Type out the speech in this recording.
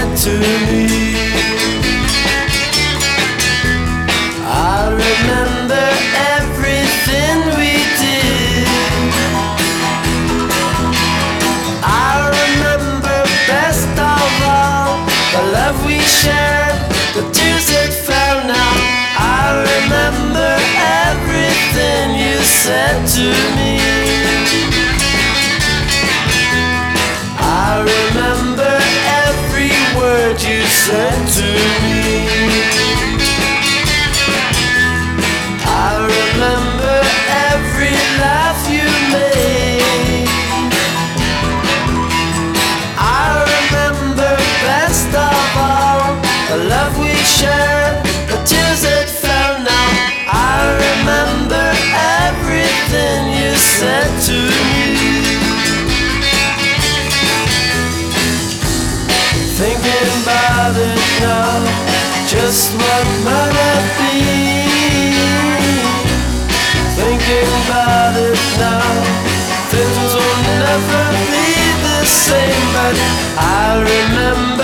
said to me. I remember everything we did. I remember best of all the love we shared, the tears that fell. Now I remember everything you said to me. I remember every word you said to me. I remember every laugh you made. I remember best of all the love we shared, the tears that fell. Now I remember everything you said to me. Thinking about it now, just what might have been. Thinking about it now, things will never be the same. But I remember